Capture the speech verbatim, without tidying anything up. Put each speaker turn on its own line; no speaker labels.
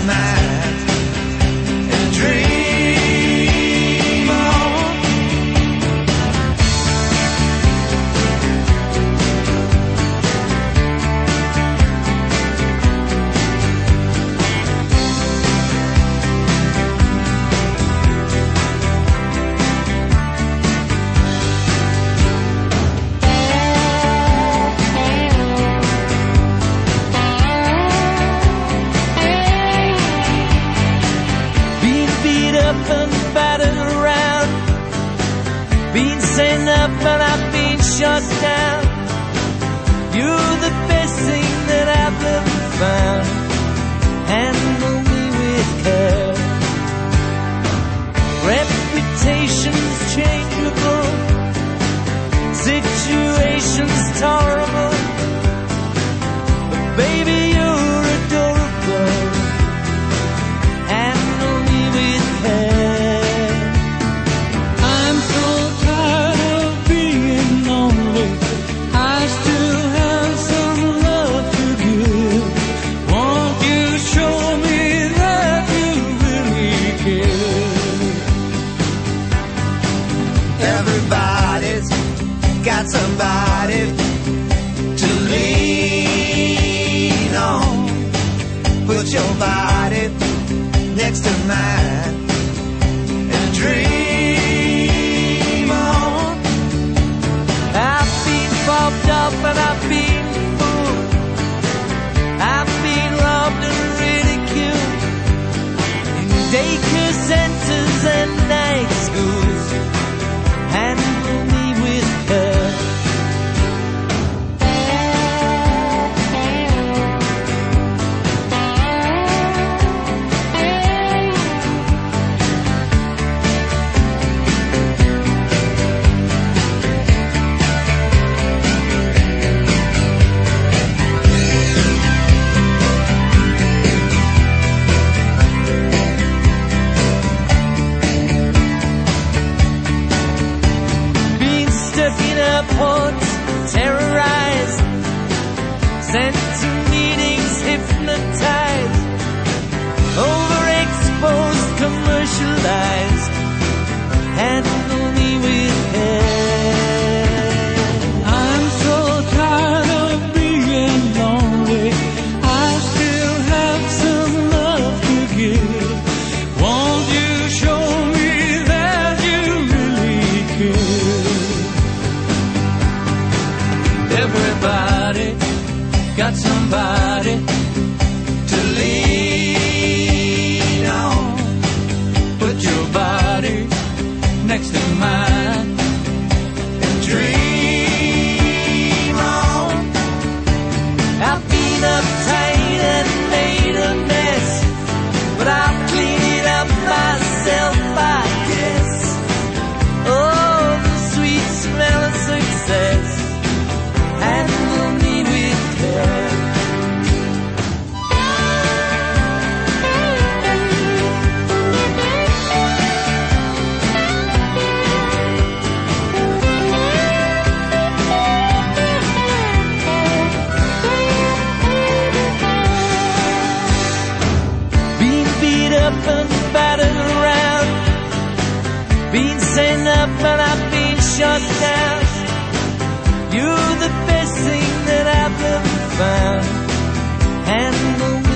mind and dream on. Sent up and I've been shut down. You're the best thing that I've ever found. Handle me with care. Reputation's changeable, situation's tolerable, but baby you're adorable. Handle me with care. Got somebody to lean on. Put your body next to mine and dream on. I've been bobbed up and I've been fooled. I've been robbed and ridiculed in daycare centers and night schools. Handle me with care. Airports, terrorized, sent to meetings, hypnotized, overexposed, commercialized. Handle me with care. I'm so tired of being lonely. I still have some love to give. Won't you show me that you really care? Everybody got somebody to lean on. Put your body next to mine and dream on. I've been uptight and made a mess, but I'll clean it up myself, I guess. Oh, the sweet smell of success. Handle me with care. Been beat up and battered around, been sent up and I've been shut down. You're the best thing that I've ever found. Handle